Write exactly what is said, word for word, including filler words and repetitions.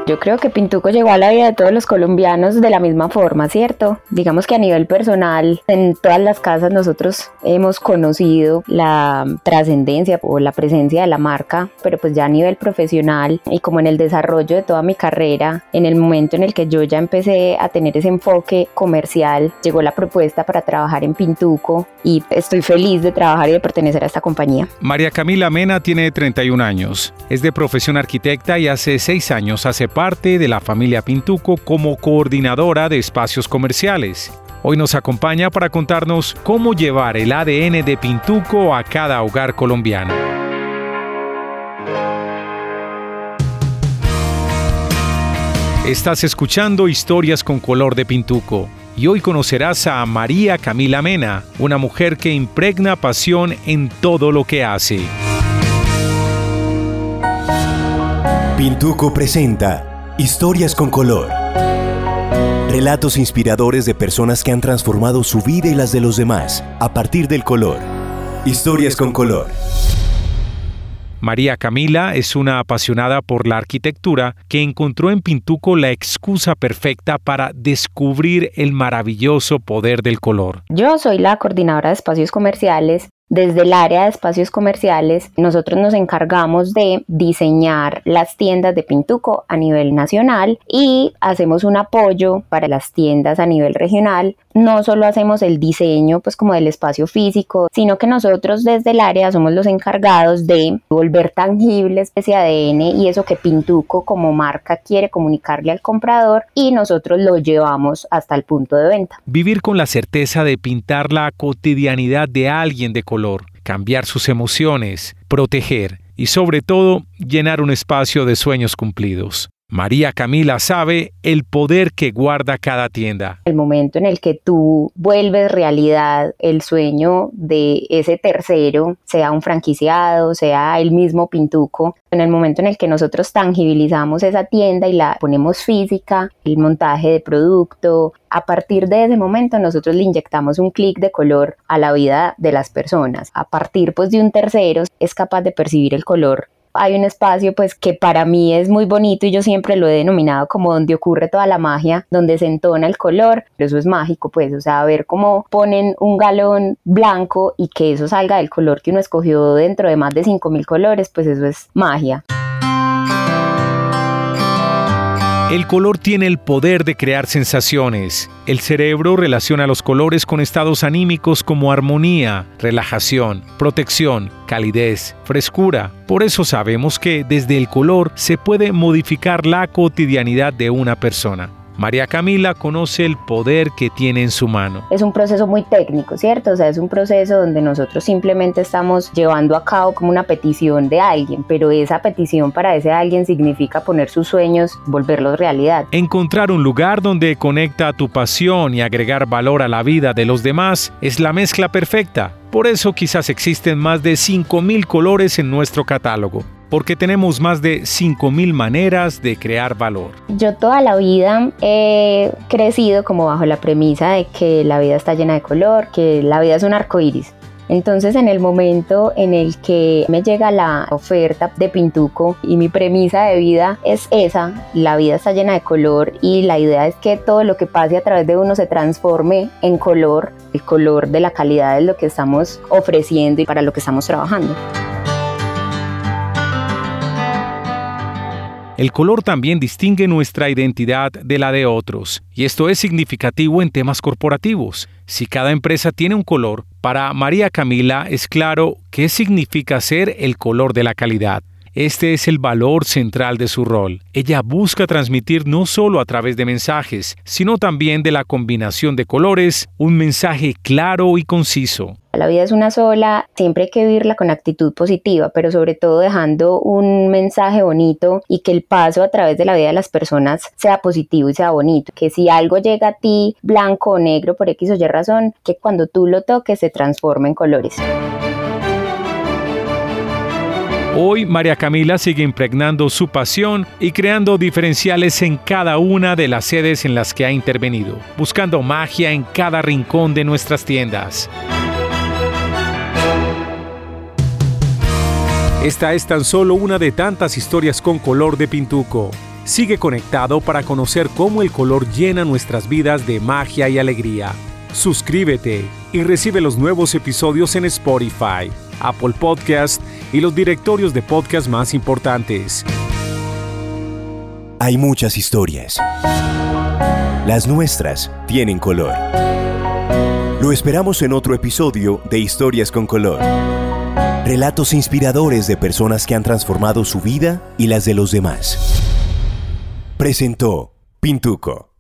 Yo creo que Pintuco llegó a la vida de todos los colombianos de la misma forma, ¿cierto? Digamos que a nivel personal, en todas las casas nosotros hemos conocido la trascendencia o la presencia de la marca, pero pues ya a nivel profesional y como en el desarrollo de toda mi carrera, en el momento en el que yo ya empecé a tener ese enfoque comercial, llegó la propuesta para trabajar en Pintuco y estoy feliz de trabajar y de pertenecer a esta compañía. María Camila Mena tiene treinta y un años, es de profesión arquitecta y hace seis años hace parte de la familia Pintuco como coordinadora de espacios comerciales. Hoy nos acompaña para contarnos cómo llevar el A D N de Pintuco a cada hogar colombiano. Estás escuchando Historias con Color de Pintuco y hoy conocerás a María Camila Mena, una mujer que impregna pasión en todo lo que hace. Pintuco presenta Historias con Color. Relatos inspiradores de personas que han transformado su vida y las de los demás a partir del color. Historias con Color. María Camila es una apasionada por la arquitectura que encontró en Pintuco la excusa perfecta para descubrir el maravilloso poder del color. Yo soy la coordinadora de espacios comerciales. Desde el área de espacios comerciales, nosotros nos encargamos de diseñar las tiendas de Pintuco a nivel nacional y hacemos un apoyo para las tiendas a nivel regional. No solo hacemos el diseño pues como del espacio físico, sino que nosotros desde el área somos los encargados de volver tangible ese A D N y eso que Pintuco como marca quiere comunicarle al comprador y nosotros lo llevamos hasta el punto de venta. Vivir con la certeza de pintar la cotidianidad de alguien de color. Cambiar sus emociones, proteger y sobre todo llenar un espacio de sueños cumplidos. María Camila sabe el poder que guarda cada tienda. El momento en el que tú vuelves realidad el sueño de ese tercero, sea un franquiciado, sea el mismo Pintuco, en el momento en el que nosotros tangibilizamos esa tienda y la ponemos física, el montaje de producto, a partir de ese momento nosotros le inyectamos un clic de color a la vida de las personas. A partir pues de un tercero es capaz de percibir el color. Hay un espacio pues que para mí es muy bonito y yo siempre lo he denominado como donde ocurre toda la magia, donde se entona el color, pero eso es mágico pues, o sea, ver cómo ponen un galón blanco y que eso salga del color que uno escogió dentro de más de cinco mil colores, pues eso es magia. El color tiene el poder de crear sensaciones. El cerebro relaciona los colores con estados anímicos como armonía, relajación, protección, calidez, frescura. Por eso sabemos que desde el color se puede modificar la cotidianidad de una persona. María Camila conoce el poder que tiene en su mano. Es un proceso muy técnico, ¿cierto? O sea, es un proceso donde nosotros simplemente estamos llevando a cabo como una petición de alguien, pero esa petición para ese alguien significa poner sus sueños, volverlos realidad. Encontrar un lugar donde conecta tu pasión y agregar valor a la vida de los demás es la mezcla perfecta. Por eso quizás existen más de cinco mil colores en nuestro catálogo, porque tenemos más de cinco mil maneras de crear valor. Yo toda la vida he crecido como bajo la premisa de que la vida está llena de color, que la vida es un arco iris. Entonces, en el momento en el que me llega la oferta de Pintuco y mi premisa de vida es esa, la vida está llena de color y la idea es que todo lo que pase a través de uno se transforme en color. El color de la calidad es lo que estamos ofreciendo y para lo que estamos trabajando. El color también distingue nuestra identidad de la de otros, y esto es significativo en temas corporativos. Si cada empresa tiene un color, para María Camila es claro qué significa ser el color de la calidad. Este es el valor central de su rol. Ella busca transmitir no solo a través de mensajes, sino también de la combinación de colores, un mensaje claro y conciso. La vida es una sola, siempre hay que vivirla con actitud positiva, pero sobre todo dejando un mensaje bonito y que el paso a través de la vida de las personas sea positivo y sea bonito. Que si algo llega a ti blanco o negro por X o Y razón, que cuando tú lo toques se transforme en colores. Hoy María Camila sigue impregnando su pasión y creando diferenciales en cada una de las sedes en las que ha intervenido, buscando magia en cada rincón de nuestras tiendas. Esta es tan solo una de tantas historias con color de Pintuco. Sigue conectado para conocer cómo el color llena nuestras vidas de magia y alegría. Suscríbete y recibe los nuevos episodios en Spotify, Apple Podcast y los directorios de podcast más importantes. Hay muchas historias. Las nuestras tienen color. Lo esperamos en otro episodio de Historias con Color. Relatos inspiradores de personas que han transformado su vida y las de los demás. Presentó Pintuco.